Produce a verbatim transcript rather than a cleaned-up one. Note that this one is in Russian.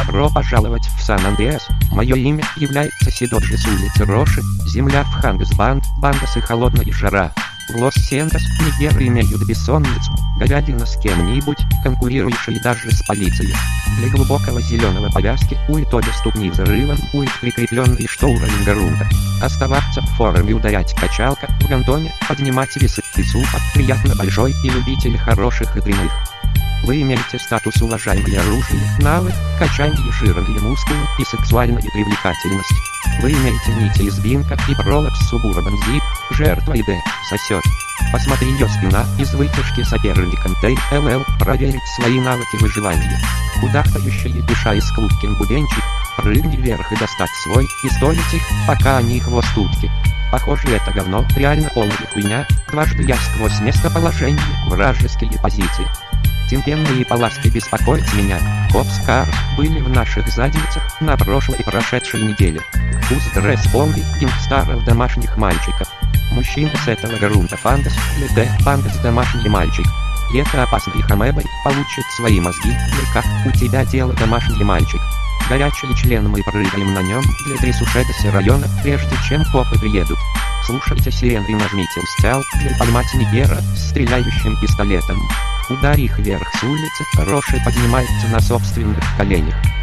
Добро пожаловать в Сан-Андреас. Мое имя является Сидоджи с улицы Роши. Земля в Хангасбанд, Бандас и холодная жара. В Лос-Сентос, Нигеры имеют бессонницу, говядина с кем-нибудь, конкурирующей даже с полицией. Для глубокого зеленого повязки уит обе ступни взрывом, уит прикрепленный что уровень грунта. Оставаться в форме, ударять качалка, в гантоне, поднимать весы и супа, приятно большой и любитель хороших и прямых. Вы имеете статус уважаемое оружие, навык, качание жирные мускулы и сексуальная привлекательность. Вы имеете нити из бинка и провод с Suburban Zip, жертва ИД, сосет. Посмотри ее спина из вытяжки соперником Т Л Л, проверить свои навыки выживания. Кудахтающая душа из Клубкин бубенчик, прыгни вверх и достать свой пистолетик, пока они хвостутки. Похоже, это говно реально полная хуйня, дважды я сквозь местоположение, вражеские позиции. Темпенные полоски беспокоят меня. Копскар были в наших задницах на прошлой и прошедшей неделе. Уздресс помни гангстаров домашних мальчиков. Мужчина с этого грунта фандас, Д фандас домашний мальчик. И это опасный хамебой получит свои мозги, как у тебя дело домашний мальчик. Горячий член, мы прыгаем на нем для трясушетося района, прежде чем копы приедут. Слушайте сирены и нажмите устял для поймать нигера с стреляющим пистолетом. Ударь их вверх с улицы, Роши поднимается на собственных коленях.